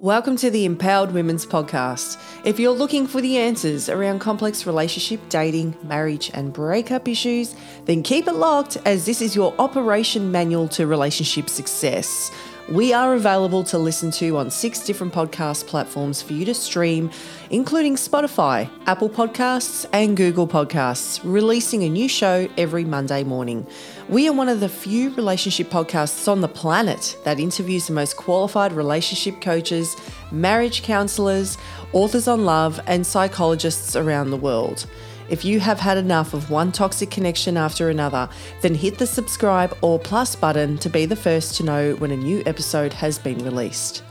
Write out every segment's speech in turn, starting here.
Welcome to the Empowered Women's Podcast. If you're looking for the answers around complex relationship, dating, marriage, and breakup issues, then keep it locked as this is your operation manual to relationship success. We are available to listen to on 6 different podcast platforms for you to stream, including Spotify, Apple Podcasts, and Google Podcasts, releasing a new show every Monday morning. We are one of the few relationship podcasts on the planet that interviews the most qualified relationship coaches, marriage counselors, authors on love, and psychologists around the world. If you have had enough of one toxic connection after another, then hit the subscribe or plus button to be the first to know when a new episode has been released.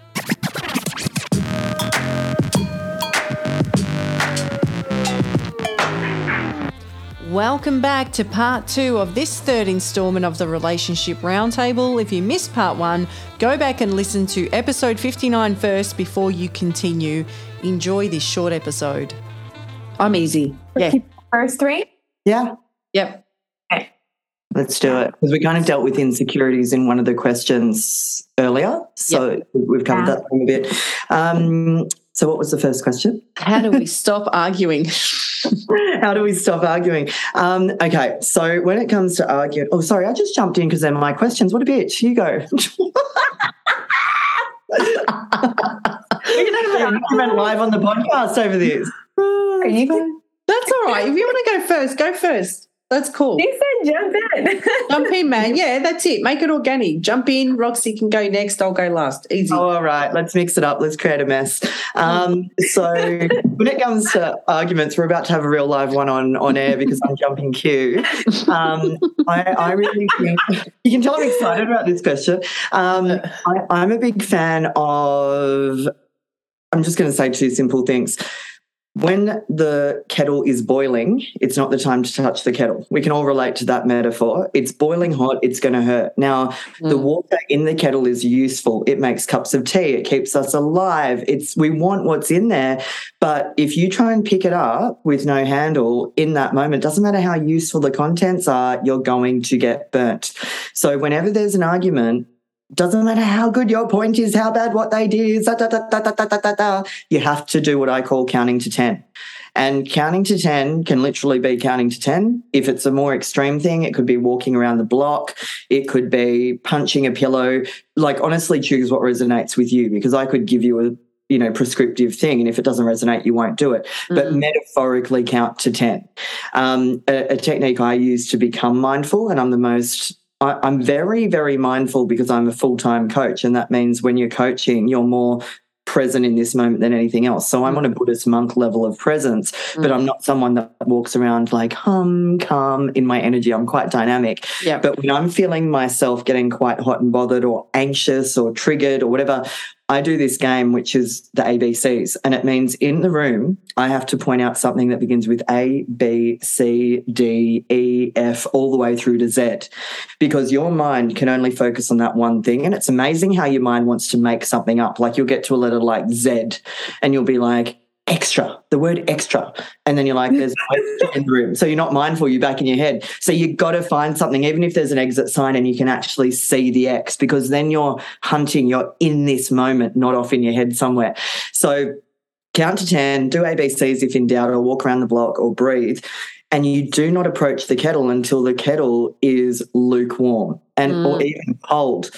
Welcome back to part 2 of this third installment of the Relationship Roundtable. If you missed part 1, go back and listen to episode 59 first before you continue. Enjoy this short episode. I'm easy. Yeah. First 3? Yeah. Yep. Okay. Let's do it. Because we kind of dealt with insecurities in one of the questions earlier. So we've covered that a bit. So what was the first question? How do we stop arguing? How do we stop arguing? Okay, so when it comes to arguing, I just jumped in because they're my questions. What a bitch. You go. We're going to have an argument live on the podcast over this. Are you going? That's all right. If you want to go first, go first. That's cool. You said jump in. Jump in, man. Yeah, that's it. Make it organic. Jump in. Roxy can go next. I'll go last. Easy. Oh, all right. Let's mix it up. Let's create a mess. So when it comes to arguments, we're about to have a real live one on air because I'm jumping queue. I really think you can tell I'm excited about this question. I'm a big fan of, I'm just going to say 2 simple things. When the kettle is boiling, it's not the time to touch the kettle. We can all relate to that metaphor. It's boiling hot, it's going to hurt. Now, the water in the kettle is useful. It makes cups of tea. It keeps us alive. We want what's in there. But if you try and pick it up with no handle in that moment, doesn't matter how useful the contents are, you're going to get burnt. So whenever there's an argument, doesn't matter how good your point is, how bad what they did is, you have to do what I call counting to 10. And counting to 10 can literally be counting to 10. If it's a more extreme thing, it could be walking around the block. It could be punching a pillow. Like, honestly, choose what resonates with you, because I could give you a prescriptive thing, and if it doesn't resonate, you won't do it. But metaphorically count to 10. A technique I use to become mindful, and I'm very, very mindful because I'm a full-time coach, and that means when you're coaching, you're more present in this moment than anything else. So I'm on a Buddhist monk level of presence, but I'm not someone that walks around like calm in my energy. I'm quite dynamic. Yeah. But when I'm feeling myself getting quite hot and bothered or anxious or triggered or whatever, I do this game, which is the ABCs, and it means in the room I have to point out something that begins with A, B, C, D, E, F, all the way through to Z, because your mind can only focus on that one thing. And it's amazing how your mind wants to make something up. Like, you'll get to a letter like Z and you'll be like, extra, the word extra. And then you're like, there's no extra in the room. So you're not mindful, you're back in your head. So you've got to find something, even if there's an exit sign and you can actually see the X, because then you're hunting, you're in this moment, not off in your head somewhere. So count to 10, do ABCs if in doubt, or walk around the block or breathe. And you do not approach the kettle until the kettle is lukewarm or even cold.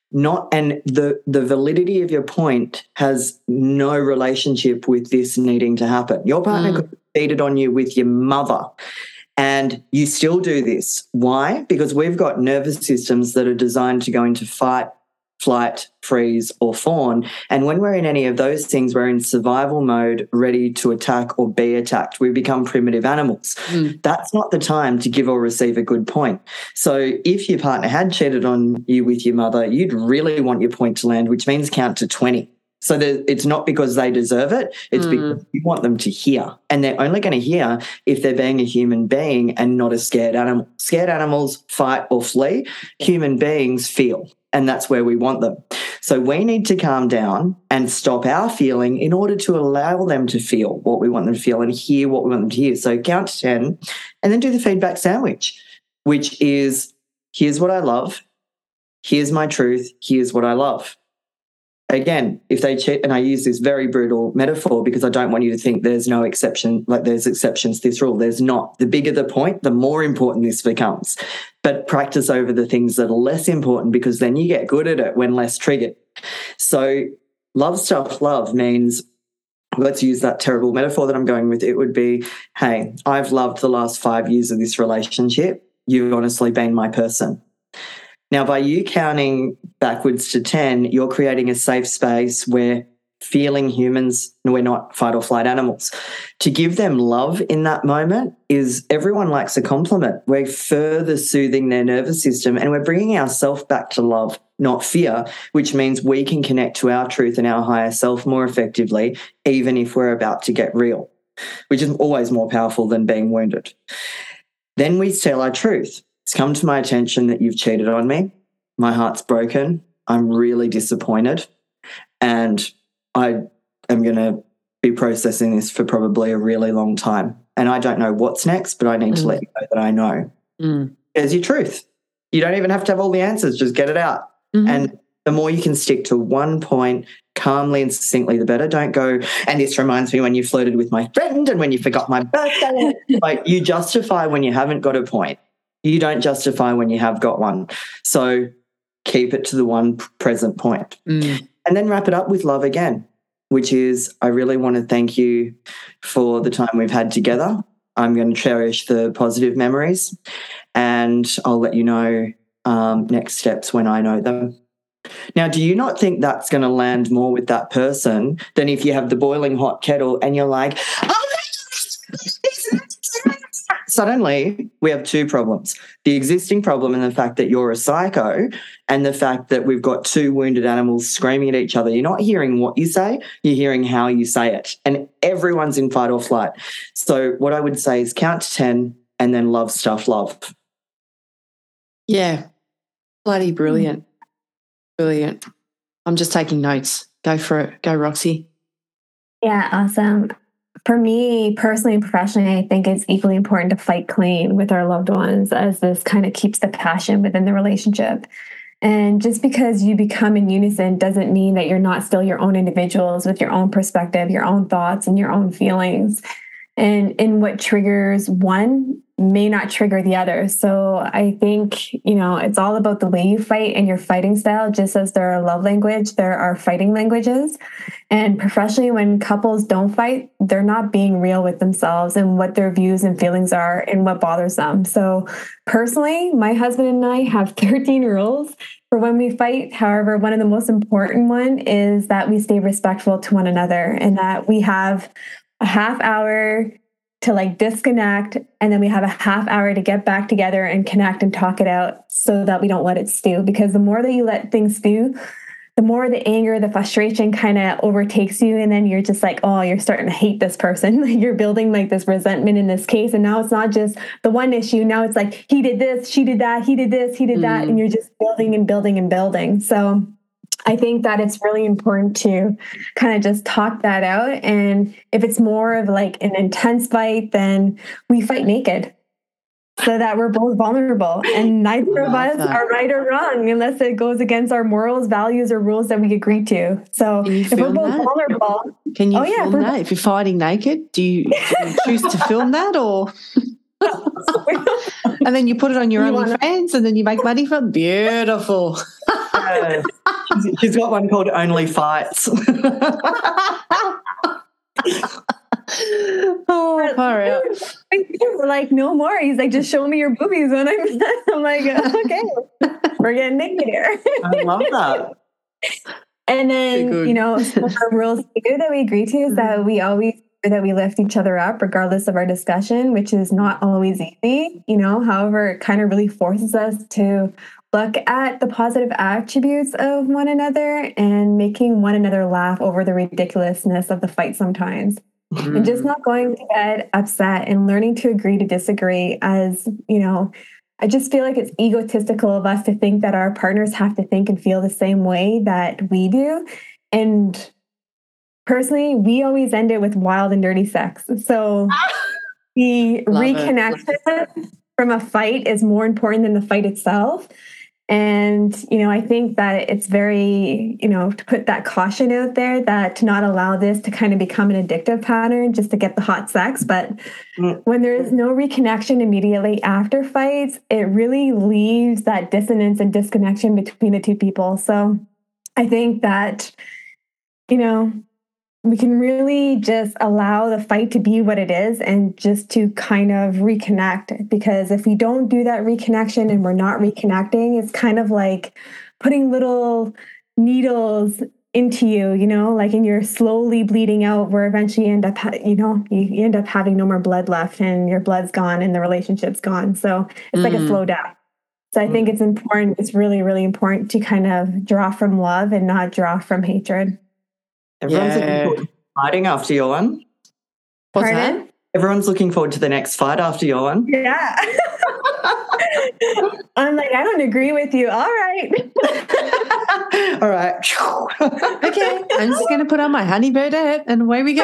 The validity of your point has no relationship with this needing to happen. Your partner could have cheated on you with your mother, and you still do this. Why? Because we've got nervous systems that are designed to go into fight, flight, freeze, or fawn. And when we're in any of those things, we're in survival mode, ready to attack or be attacked. We become primitive animals. That's not the time to give or receive a good point. So if your partner had cheated on you with your mother, you'd really want your point to land, which means count to 20. So it's not because they deserve it, it's because you want them to hear. And they're only going to hear if they're being a human being and not a scared animal. Scared animals fight or flee. Human beings feel. And that's where we want them. So we need to calm down and stop our feeling in order to allow them to feel what we want them to feel and hear what we want them to hear. So count to 10 and then do the feedback sandwich, which is, here's what I love, here's my truth, here's what I love. again, if they cheat, and I use this very brutal metaphor because I don't want you to think there's no exception, like there's exceptions to this rule. There's not. The bigger the point, the more important this becomes. But practice over the things that are less important, because then you get good at it when less triggered. So love stuff love means, let's use that terrible metaphor that I'm going with. It would be, hey, I've loved the last 5 years of this relationship. You've honestly been my person. Now, by you counting backwards to 10, you're creating a safe space where feeling humans, we're not fight or flight animals. To give them love in that moment is, everyone likes a compliment. We're further soothing their nervous system, and we're bringing ourselves back to love, not fear, which means we can connect to our truth and our higher self more effectively, even if we're about to get real, which is always more powerful than being wounded. Then we tell our truth. It's come to my attention that you've cheated on me. My heart's broken. I'm really disappointed. And I am going to be processing this for probably a really long time. And I don't know what's next, but I need to let you know that I know. There's your truth. You don't even have to have all the answers. Just get it out. And the more you can stick to one point calmly and succinctly, the better. Don't go, and this reminds me when you flirted with my friend and when you forgot my birthday. Like, you justify when you haven't got a point. You don't justify when you have got one. So keep it to the one present point. And then wrap it up with love again, which is, I really want to thank you for the time we've had together. I'm going to cherish the positive memories, and I'll let you know next steps when I know them. Now, do you not think that's going to land more with that person than if you have the boiling hot kettle and you're like, oh, suddenly we have two problems: the existing problem and the fact that you're a psycho, and the fact that we've got two wounded animals screaming at each other. You're not hearing what you say, you're hearing how you say it. And everyone's in fight or flight. So what I would say is count to 10 and then love stuff love. Yeah. Bloody brilliant. Brilliant. I'm just taking notes. Go for it. Go, Roxy. Yeah, awesome. For me, personally and professionally, I think it's equally important to fight clean with our loved ones, as this kind of keeps the passion within the relationship. And just because you become in unison doesn't mean that you're not still your own individuals with your own perspective, your own thoughts, and your own feelings. And in what triggers one may not trigger the other. So I think, it's all about the way you fight and your fighting style. Just as there are love language, there are fighting languages. And professionally, when couples don't fight, they're not being real with themselves and what their views and feelings are and what bothers them. So personally, my husband and I have 13 rules for when we fight. However, one of the most important one is that we stay respectful to one another, and that we have a half hour to disconnect, and then we have a half hour to get back together and connect and talk it out, so that we don't let it stew. Because the more that you let things stew, the more the anger, the frustration kind of overtakes you. And then you're just like, oh, you're starting to hate this person. You're building this resentment in this case. And now it's not just the one issue. Now it's like, he did this, she did that, he did this, he did that. And you're just building and building and building. So I think that it's really important to kind of just talk that out. And if it's more of an intense fight, then we fight naked, so that we're both vulnerable, and neither of us are right or wrong unless it goes against our morals, values, or rules that we agree to. So if we're both vulnerable, can you film that? If you're fighting naked, do you choose to film that, or? And then you put it on your OnlyFans, and then you make money from it? Beautiful. She's got one called Only Fights. Oh, far out. No more. He's like, just show me your boobies when I'm like, okay, we're getting naked here. I love that. And then, some of our rules too that we agree to is that we always that we lift each other up regardless of our discussion, which is not always easy, however, it kind of really forces us to look at the positive attributes of one another and making one another laugh over the ridiculousness of the fight sometimes. And just not going to bed upset and learning to agree to disagree. As, I just feel like it's egotistical of us to think that our partners have to think and feel the same way that we do. And personally, we always end it with wild and dirty sex. So the reconnection from a fight is more important than the fight itself. And, I think that it's very, to put that caution out there, that to not allow this to kind of become an addictive pattern just to get the hot sex. But when there is no reconnection immediately after fights, it really leaves that dissonance and disconnection between the two people. So I think that, we can really just allow the fight to be what it is and just to kind of reconnect. Because if we don't do that reconnection and we're not reconnecting, it's kind of like putting little needles into you, like, and you're slowly bleeding out, where eventually you end up, you end up having no more blood left and your blood's gone and the relationship's gone. So it's like a slow death. So I think it's important. It's really, really important to kind of draw from love and not draw from hatred. Everyone's looking forward to fighting after your one. What's that? Everyone's looking forward to the next fight after your one. Yeah. I'm like, I don't agree with you. All right. All right. Okay. I'm just going to put on my honey birdette and away we go.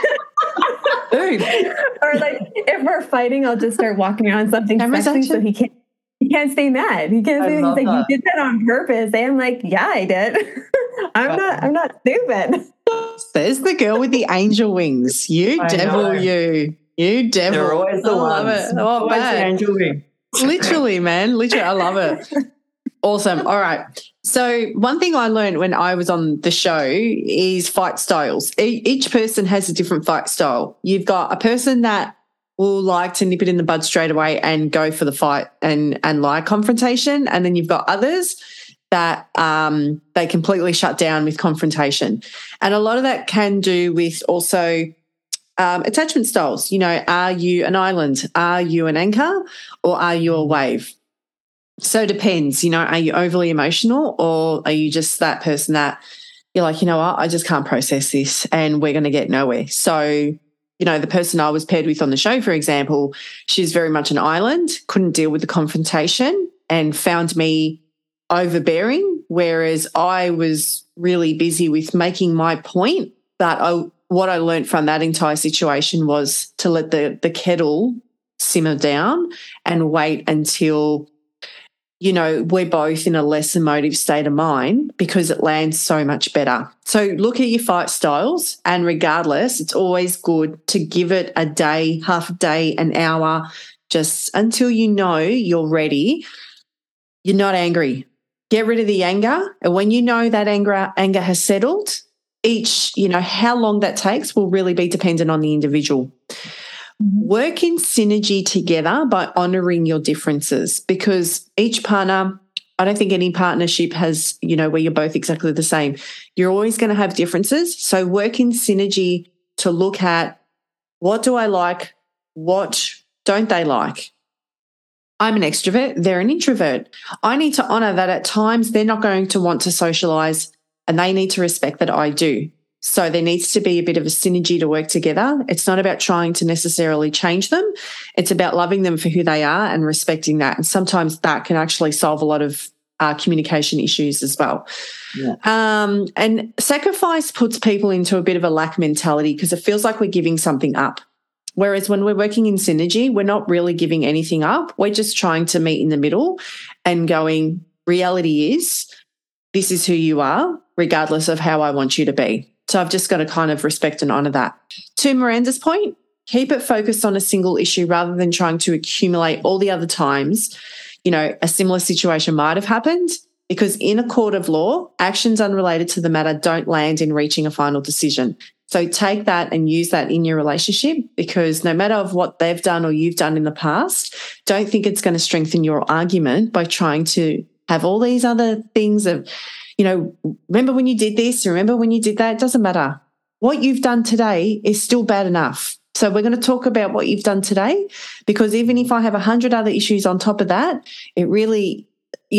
Boom. Or like, if we're fighting, I'll just start walking around something sexy so he can't stay mad. He can't say, he's like, you did that on purpose. And I'm like, yeah, I did. I'm not stupid. There's the girl with the angel wings. You devil. You devil. They're always the ones. I love it. Oh, always the angel wing. Literally, man. Literally, I love it. Awesome. All right. So one thing I learned when I was on the show is fight styles. Each person has a different fight style. You've got a person that will like to nip it in the bud straight away and go for the fight and like confrontation. And then you've got others that they completely shut down with confrontation. And a lot of that can do with also attachment styles. Are you an island? Are you an anchor? Or are you a wave? So it depends. Are you overly emotional, or are you just that person that you're like, you know what, I just can't process this and we're going to get nowhere. So, the person I was paired with on the show, for example, she's very much an island, couldn't deal with the confrontation and found me overbearing, whereas I was really busy with making my point. But what I learned from that entire situation was to let the kettle simmer down and wait until, we're both in a less emotive state of mind, because it lands so much better. So look at your fight styles, and regardless, it's always good to give it a day, half a day, an hour, just until you're ready. You're not angry. Get rid of the anger. And when that anger has settled, how long that takes will really be dependent on the individual. Work in synergy together by honouring your differences, because each partner, I don't think any partnership has, where you're both exactly the same. You're always going to have differences. So work in synergy to look at, what do I like? What don't they like? I'm an extrovert. They're an introvert. I need to honour that at times they're not going to want to socialise, and they need to respect that I do. So there needs to be a bit of a synergy to work together. It's not about trying to necessarily change them. It's about loving them for who they are and respecting that. And sometimes that can actually solve a lot of communication issues as well. Yeah. And sacrifice puts people into a bit of a lack mentality, because it feels like we're giving something up. Whereas when we're working in synergy, we're not really giving anything up. We're just trying to meet in the middle and going, reality is, this is who you are, regardless of how I want you to be. So I've just got to kind of respect and honour that. To Miranda's point, keep it focused on a single issue rather than trying to accumulate all the other times, a similar situation might have happened, because in a court of law, actions unrelated to the matter don't land in reaching a final decision. So take that and use that in your relationship, because no matter of what they've done or you've done in the past, don't think it's going to strengthen your argument by trying to have all these other things of, remember when you did this, remember when you did that. It doesn't matter. What you've done today is still bad enough. So we're going to talk about what you've done today, because even if I have 100 other issues on top of that, it really,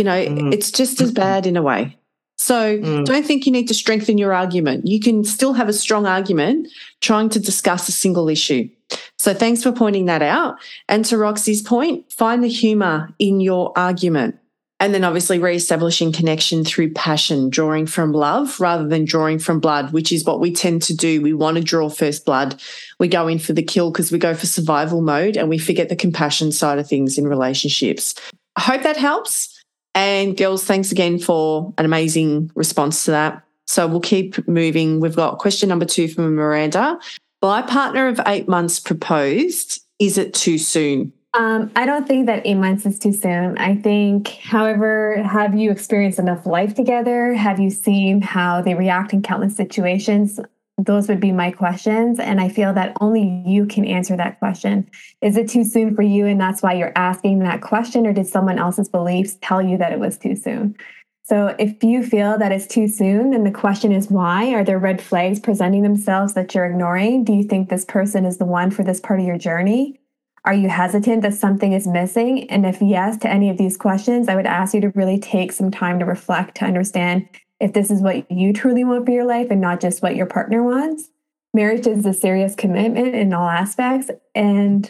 it's just as bad in a way. So don't think you need to strengthen your argument. You can still have a strong argument trying to discuss a single issue. So thanks for pointing that out. And to Roxy's point, find the humour in your argument. And then obviously reestablishing connection through passion, drawing from love rather than drawing from blood, which is what we tend to do. We want to draw first blood. We go in for the kill because we go for survival mode, and we forget the compassion side of things in relationships. I hope that helps. And girls, thanks again for an amazing response to that. So we'll keep moving. We've got question number 2 from Miranda. My partner of 8 months proposed. Is it too soon? I don't think that 8 months is too soon. I think, however, have you experienced enough life together? Have you seen how they react in countless situations? Those would be my questions. And I feel that only you can answer that question. Is it too soon for you? And that's why you're asking that question? Or did someone else's beliefs tell you that it was too soon? So if you feel that it's too soon, then the question is why? Are there red flags presenting themselves that you're ignoring? Do you think this person is the one for this part of your journey? Are you hesitant that something is missing? And if yes to any of these questions, I would ask you to really take some time to reflect, to understand if this is what you truly want for your life and not just what your partner wants. Marriage is a serious commitment in all aspects. And,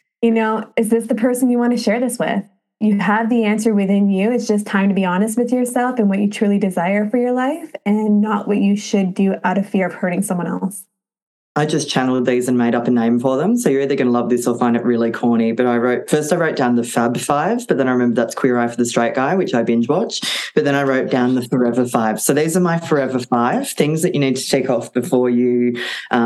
is this the person you want to share this with? You have the answer within you. It's just time to be honest with yourself and what you truly desire for your life and not what you should do out of fear of hurting someone else. I just channeled these and made up a name for them. So you're either going to love this or find it really corny. But I wrote down the Fab Five, but then I remember that's Queer Eye for the Straight Guy, which I binge watch. But then I wrote down the Forever Five. So these are my Forever Five things that you need to tick off before you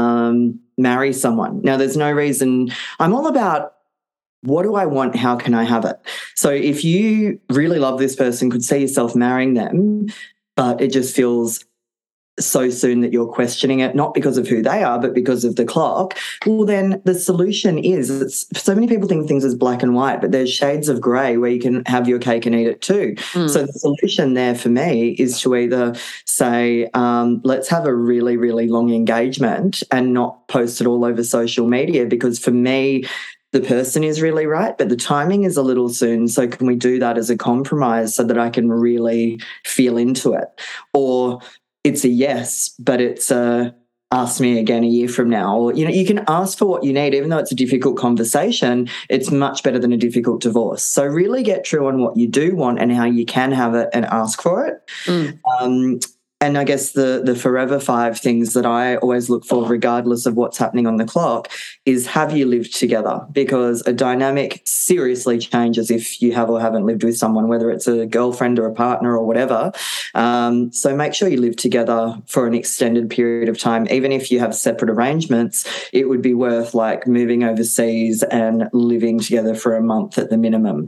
marry someone. Now, there's no reason. I'm all about, what do I want? How can I have it? So if you really love this person, could see yourself marrying them, but it just feels so soon that you're questioning it, not because of who they are, but because of the clock, well, then the solution is, so many people think things as black and white, but there's shades of grey where you can have your cake and eat it too. So the solution there for me is to either say, let's have a really, really long engagement and not post it all over social media, because for me, the person is really right, but the timing is a little soon. So can we do that as a compromise so that I can really feel into it? Or it's a yes, but it's a ask me again a year from now. Or, you can ask for what you need, even though it's a difficult conversation. It's much better than a difficult divorce. So really get true on what you do want and how you can have it and ask for it. And I guess the Forever Five things that I always look for, regardless of what's happening on the clock, is have you lived together? Because a dynamic seriously changes if you have or haven't lived with someone, whether it's a girlfriend or a partner or whatever. So make sure you live together for an extended period of time. Even if you have separate arrangements, it would be worth like moving overseas and living together for a month at the minimum.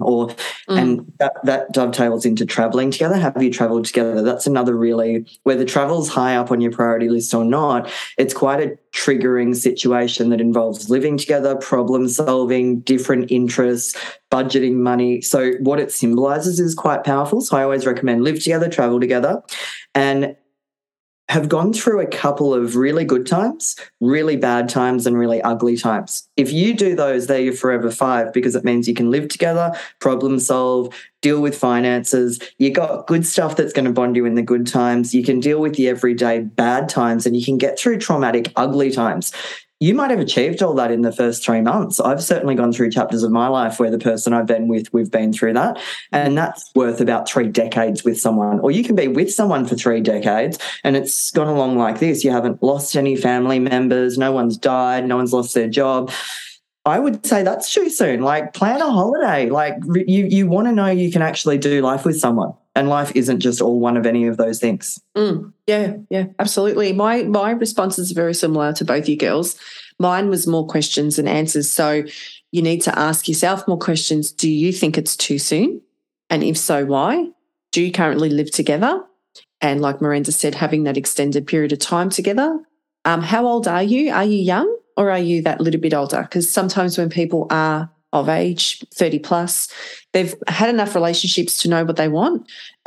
And that dovetails into traveling together. Have you traveled together? That's another really, whether travel's high up on your priority list or not, it's quite a triggering situation that involves living together, problem solving, different interests, budgeting money. So what it symbolizes is quite powerful. So I always recommend live together, travel together, and have gone through a couple of really good times, really bad times, and really ugly times. If you do those, they're your Forever Five, because it means you can live together, problem solve, deal with finances. You got good stuff that's going to bond you in the good times. You can deal with the everyday bad times, and you can get through traumatic, ugly times. You might have achieved all that in the first 3 months. I've certainly gone through chapters of my life where the person I've been with, we've been through that. And that's worth about 3 decades with someone. Or you can be with someone for 3 decades and it's gone along like this. You haven't lost any family members. No one's died. No one's lost their job. I would say that's too soon. Like, plan a holiday. Like, you want to know you can actually do life with someone, and life isn't just all one of any of those things. Yeah, absolutely. My responses are very similar to both you girls. Mine was more questions than answers. So you need to ask yourself more questions. Do you think it's too soon? And if so, why? Do you currently live together? And like Miranda said, having that extended period of time together. How old are you? Are you young? Or are you that little bit older? Because sometimes when people are of age, 30 plus, they've had enough relationships to know what they want.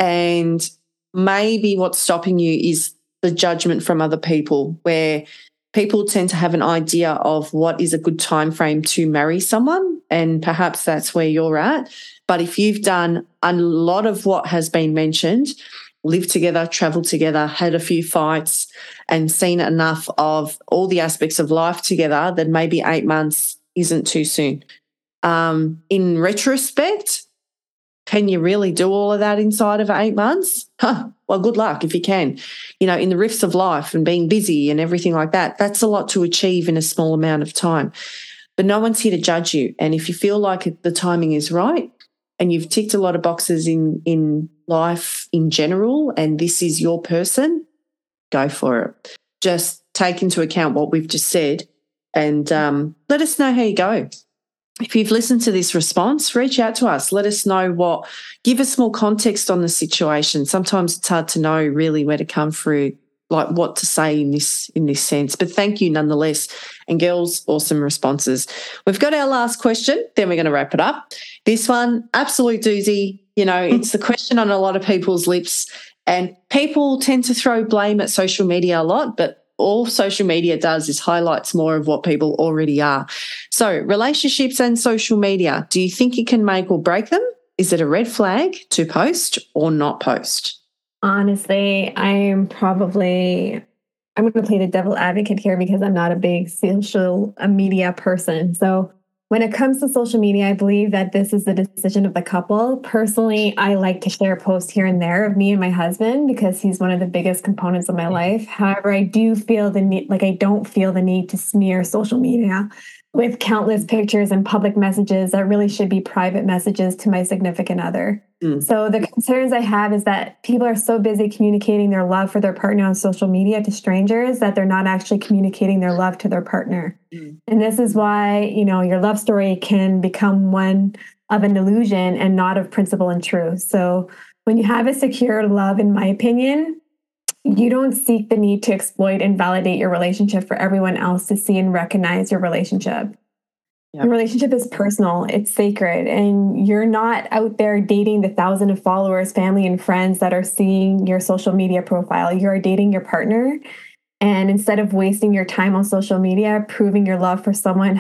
And maybe what's stopping you is the judgment from other people, where people tend to have an idea of what is a good time frame to marry someone, and perhaps that's where you're at. But if you've done a lot of what has been mentioned, lived together, travelled together, had a few fights, and seen enough of all the aspects of life together, then maybe 8 months isn't too soon. In retrospect, can you really do all of that inside of 8 months? Well, good luck if you can. In the rifts of life and being busy and everything like that, that's a lot to achieve in a small amount of time. But no one's here to judge you. And if you feel like the timing is right and you've ticked a lot of boxes in life in general and this is your person, go for it. Just take into account what we've just said and let us know how you go. If you've listened to this response, reach out to us. Let us know give us more context on the situation. Sometimes it's hard to know really where to come through, like what to say in this sense. But thank you nonetheless. And girls, awesome responses. We've got our last question, then we're going to wrap it up. This one, absolute doozy. It's the question on a lot of people's lips, and people tend to throw blame at social media a lot, but all social media does is highlights more of what people already are. So relationships and social media, do you think it can make or break them? Is it a red flag to post or not post? Honestly, I'm going to play the devil advocate here because I'm not a big social media person. So when it comes to social media, I believe that this is the decision of the couple. Personally, I like to share posts here and there of me and my husband because he's one of the biggest components of my life. However, I do feel the need, I don't feel the need to smear social media with countless pictures and public messages that really should be private messages to my significant other. So the concerns I have is that people are so busy communicating their love for their partner on social media to strangers that they're not actually communicating their love to their partner. And this is why, your love story can become one of an illusion and not of principle and truth. So when you have a secure love, in my opinion, you don't seek the need to exploit and validate your relationship for everyone else to see and recognize your relationship. Yep. Your relationship is personal, it's sacred, and you're not out there dating the thousands of followers, family, and friends that are seeing your social media profile. You're dating your partner. And instead of wasting your time on social media, proving your love for someone,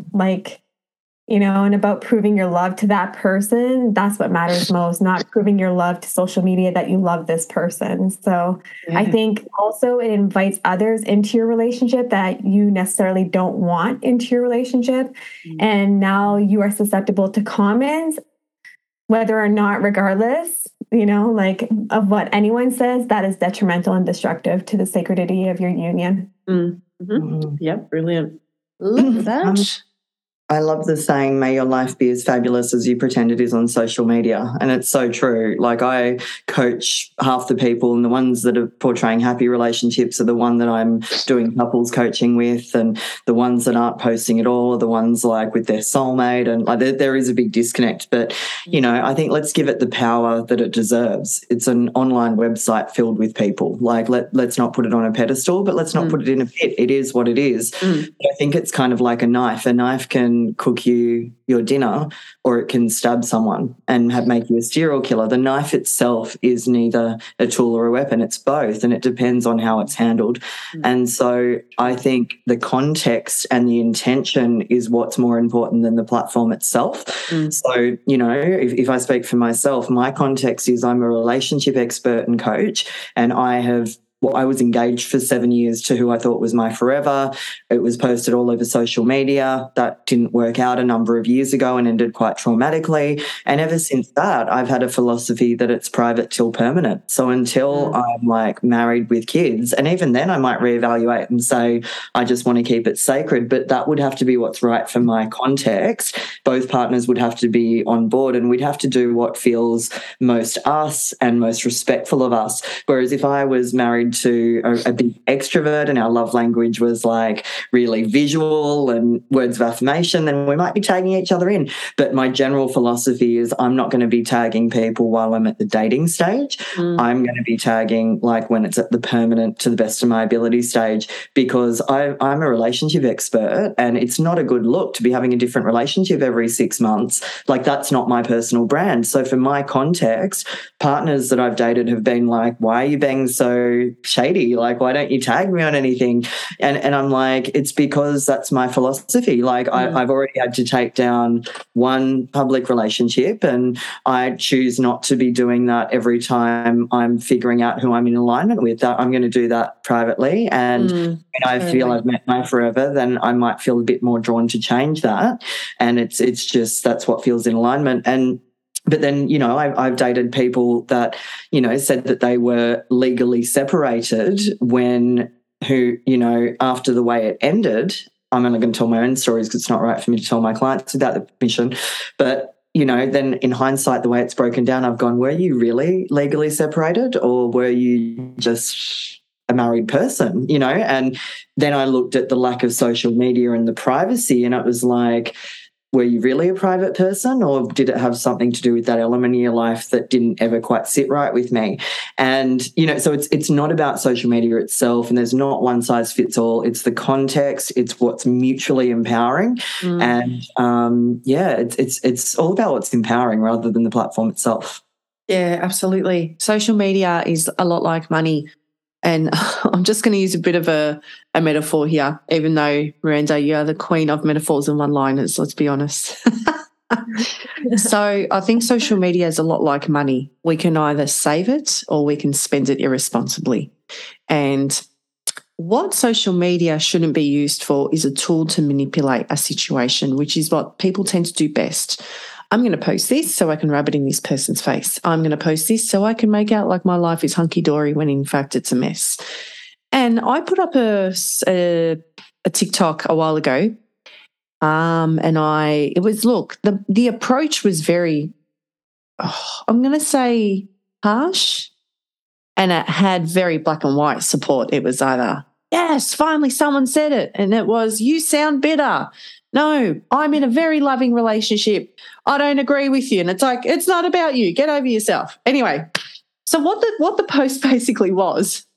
and about proving your love to that person, that's what matters most, not proving your love to social media that you love this person. So I think also it invites others into your relationship that you necessarily don't want into your relationship. And now you are susceptible to comments, whether or not, regardless, of what anyone says, that is detrimental and destructive to the sacredity of your union. Yep, brilliant. Love that. I love the saying, may your life be as fabulous as you pretend it is on social media. And it's so true. Like, I coach half the people, and the ones that are portraying happy relationships are the one that I'm doing couples coaching with, and the ones that aren't posting at all are the ones like with their soulmate. And like there is a big disconnect. But, I think let's give it the power that it deserves. It's an online website filled with people. Like, let's not put it on a pedestal, but let's not put it in a pit. It is what it is. I think it's kind of like a knife. A knife can cook you your dinner, or it can stab someone and make you a serial killer. The knife itself is neither a tool or a weapon. It's both, and it depends on how it's handled. And so I think the context and the intention is what's more important than the platform itself. So, if I speak for myself, my context is I'm a relationship expert and coach, and I was engaged for 7 years to who I thought was my forever. It was posted all over social media. That didn't work out a number of years ago and ended quite traumatically. And ever since that, I've had a philosophy that it's private till permanent. So until I'm married with kids, and even then I might reevaluate and say, I just want to keep it sacred, but that would have to be what's right for my context. Both partners would have to be on board, and we'd have to do what feels most us and most respectful of us. Whereas if I was married to a big extrovert and our love language was really visual and words of affirmation, then we might be tagging each other in. But my general philosophy is I'm not going to be tagging people while I'm at the dating stage. I'm going to be tagging when it's at the permanent to the best of my ability stage, because I'm a relationship expert, and it's not a good look to be having a different relationship every 6 months. That's not my personal brand. So for my context, partners that I've dated have been like, why are you being so shady? Why don't you tag me on anything? And I'm like, it's because that's my philosophy. I've already had to take down one public relationship, and I choose not to be doing that every time I'm figuring out who I'm in alignment with. I'm going to do that privately. And when I feel I've met my forever, then I might feel a bit more drawn to change that. And it's just, that's what feels in alignment. But then, I've dated people that, said that they were legally separated after the way it ended. I'm only going to tell my own stories because it's not right for me to tell my clients without the permission. But then in hindsight, the way it's broken down, I've gone, were you really legally separated, or were you just a married person, And then I looked at the lack of social media and the privacy, and it was like, were you really a private person, or did it have something to do with that element in your life that didn't ever quite sit right with me? And, so it's not about social media itself, and there's not one size fits all. It's the context. It's what's mutually empowering. And, it's all about what's empowering rather than the platform itself. Yeah, absolutely. Social media is a lot like money. And I'm just going to use a bit of a metaphor here, even though, Miranda, you are the queen of metaphors and one-liners, let's be honest. So I think social media is a lot like money. We can either save it or we can spend it irresponsibly. And what social media shouldn't be used for is a tool to manipulate a situation, which is what people tend to do best. I'm going to post this so I can rub it in this person's face. I'm going to post this so I can make out like my life is hunky-dory when in fact it's a mess. And I put up a TikTok a while ago, the approach was very, I'm going to say harsh, and it had very black and white support. It was either, yes, finally someone said it, and it was, you sound bitter. No, I'm in a very loving relationship. I don't agree with you. And it's like, it's not about you. Get over yourself. Anyway, so what the post basically was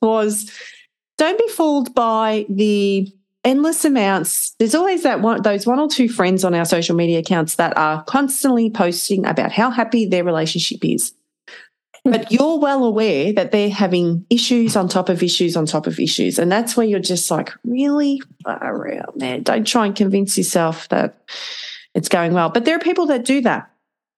don't be fooled by the endless amounts. There's always those one or two friends on our social media accounts that are constantly posting about how happy their relationship is. But you're well aware that they're having issues on top of issues on top of issues. And that's where you're just like, really far out, man. Don't try and convince yourself that it's going well. But there are people that do that.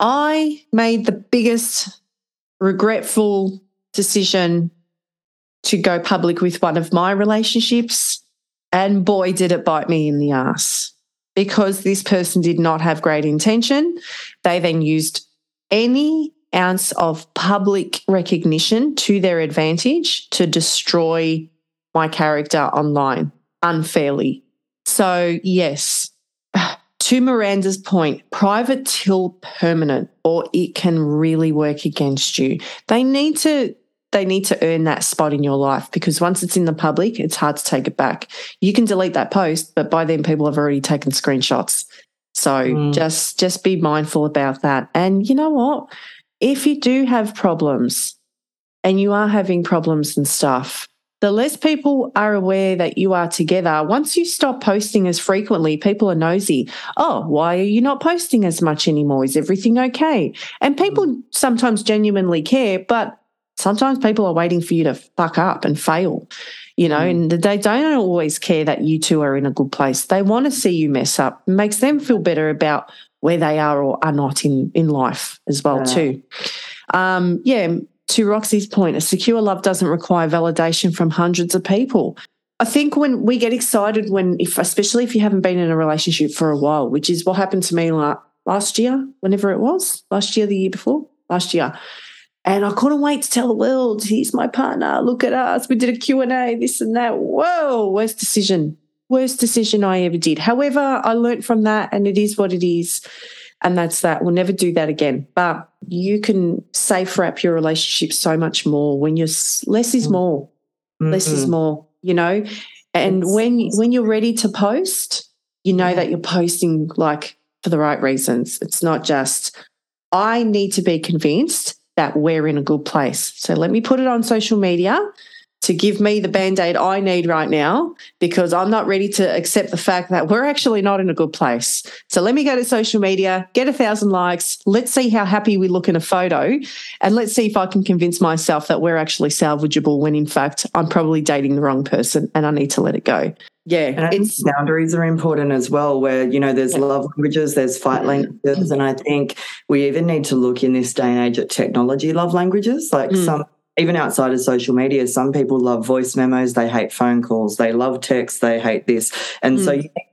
I made the biggest regretful decision to go public with one of my relationships, and boy, did it bite me in the ass, because this person did not have great intention. They then used any ounce of public recognition to their advantage to destroy my character online unfairly. So, yes, to Miranda's point, private till permanent, or it can really work against you. They need to earn that spot in your life, because once it's in the public, it's hard to take it back. You can delete that post, but by then people have already taken screenshots. So just be mindful about that. And you know what? If you do have problems and you are having problems and stuff, the less people are aware that you are together. Once you stop posting as frequently, people are nosy. Oh, why are you not posting as much anymore? Is everything okay? And people sometimes genuinely care, but sometimes people are waiting for you to fuck up and fail, and they don't always care that you two are in a good place. They want to see you mess up. It makes them feel better about where they are or are not in life as well too. To Roxy's point, a secure love doesn't require validation from hundreds of people. I think when we get excited especially if you haven't been in a relationship for a while, which is what happened to me last year, whenever it was, last year, the year before, last year. And I couldn't wait to tell the world, he's my partner, look at us, we did a Q&A, this and that. Whoa, worst decision I ever did. However, I learnt from that, and it is what it is. And that's that. We'll never do that again. But you can safe wrap your relationship so much more when you're less is more. Mm-hmm. Less is more, And when you're ready to post, that you're posting like for the right reasons. It's not just, I need to be convinced that we're in a good place. So let me put it on social media to give me the Band-Aid I need right now, because I'm not ready to accept the fact that we're actually not in a good place. So let me go to social media, get 1,000 likes. Let's see how happy we look in a photo, and let's see if I can convince myself that we're actually salvageable when in fact I'm probably dating the wrong person and I need to let it go. Yeah. And I think boundaries are important as well, where, there's love languages, there's fight languages, and I think we even need to look in this day and age at technology love languages, like even outside of social media. Some people love voice memos, they hate phone calls, they love text, they hate this. And so you need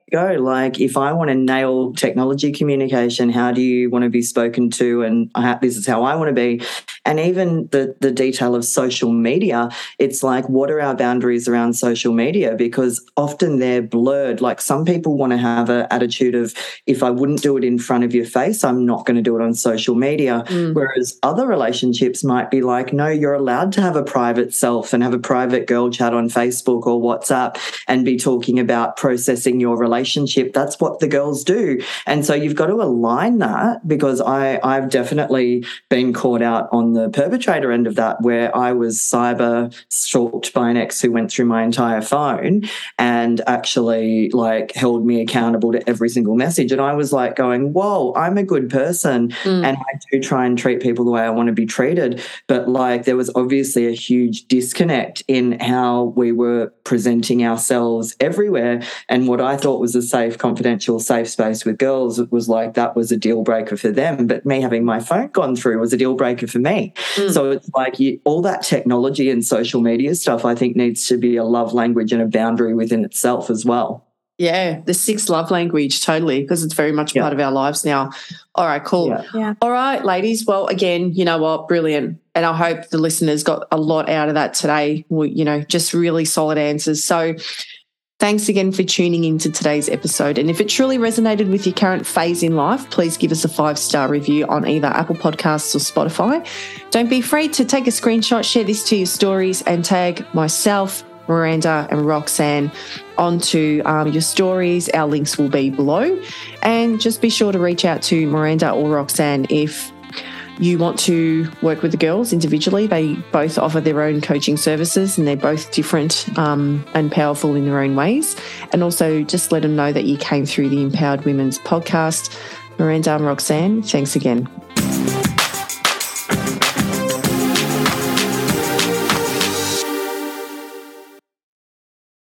go. Like, if I want to nail technology communication, how do you want to be spoken to? And this is how I want to be. And even the detail of social media, it's like, what are our boundaries around social media? Because often they're blurred. Like, some people want to have an attitude of, if I wouldn't do it in front of your face, I'm not going to do it on social media. Whereas other relationships might be like, no, you're allowed to have a private self and have a private girl chat on Facebook or WhatsApp and be talking about processing your relationship. That's what the girls do. And so you've got to align that, because I've definitely been caught out on the perpetrator end of that, where I was cyber stalked by an ex who went through my entire phone and actually like held me accountable to every single message. And I was like going, whoa, I'm a good person and I do try and treat people the way I want to be treated. But like, there was obviously a huge disconnect in how we were presenting ourselves everywhere. And what I thought was a safe, confidential, safe space with girls, it was like that was a deal breaker for them. But me having my phone gone through was a deal breaker for me. So it's like all that technology and social media stuff, I think, needs to be a love language and a boundary within itself as well. Yeah, the sixth love language, totally, because it's very much part of our lives now. All right, cool. Yeah. All right, ladies. Well, again, you know what? Brilliant. And I hope the listeners got a lot out of that today. Just really solid answers. So thanks again for tuning into today's episode. And if it truly resonated with your current phase in life, please give us a 5-star review on either Apple Podcasts or Spotify. Don't be afraid to take a screenshot, share this to your stories, and tag myself, Miranda and Roxanne onto your stories. Our links will be below. And just be sure to reach out to Miranda or Roxanne if you want to work with the girls individually. They both offer their own coaching services and they're both different and powerful in their own ways. And also just let them know that you came through the Empowered Women's podcast. Miranda and Roxanne, thanks again.